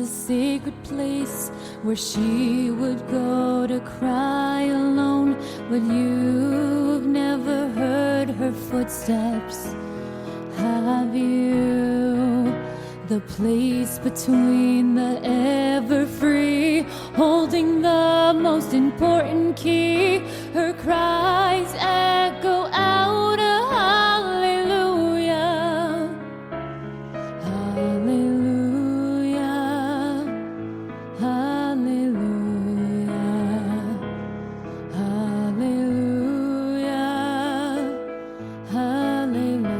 a sacred place where she would go to cry alone, but you've never heard her footsteps, have you? The place between the ever-free, holding the most important key. Her cries echo out a hallelujah, hallelujah, hallelujah, hallelujah, hallelujah.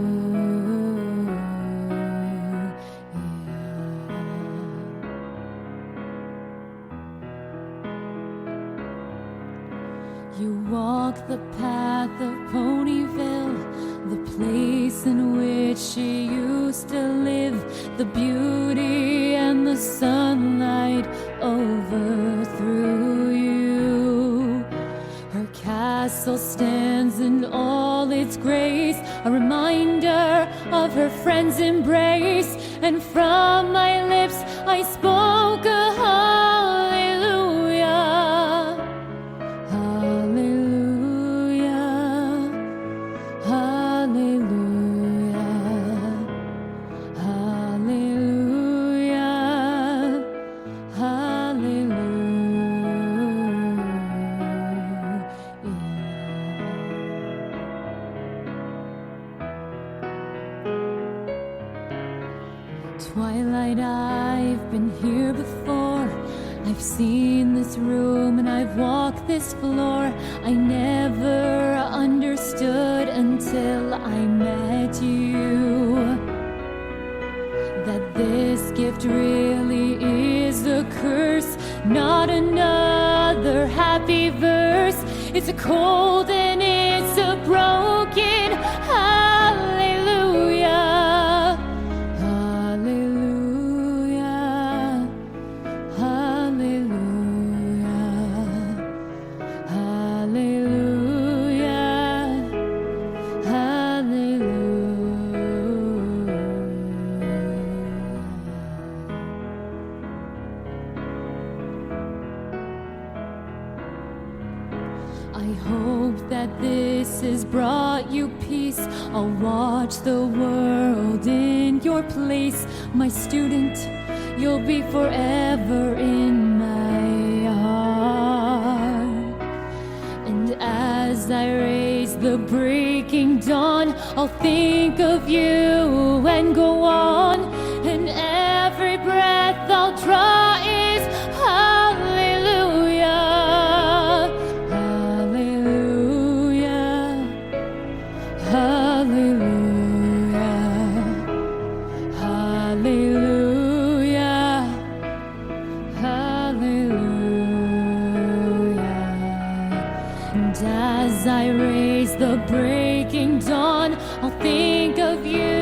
You walk the path of Ponyville, the place in which she used to live. The beauty and the sunlight overthrew you. Her castle stands in all its grace, a reminder of her friend's embrace. And from my lips I spoke a hallelujah, hallelujah, hallelujah, hallelujah, hallelujah. Twilight, I've been here before. I've seen this room and I've walked this floor. I never understood until I met you that this gift really is a curse, not another happy verse. It's a cold and it's a broken hallelujah, hallelujah, hallelujah, hallelujah, hallelujah. I hope that this has brought you peace. I'll watch the world in your place. My student, you'll be forever in my heart. And as I raise the breaking dawn, I'll think of you and go on. And every breath I'll draw is hallelujah, hallelujah, hallelujah, hallelujah, hallelujah. And as I raise the breaking dawn, I'll think of you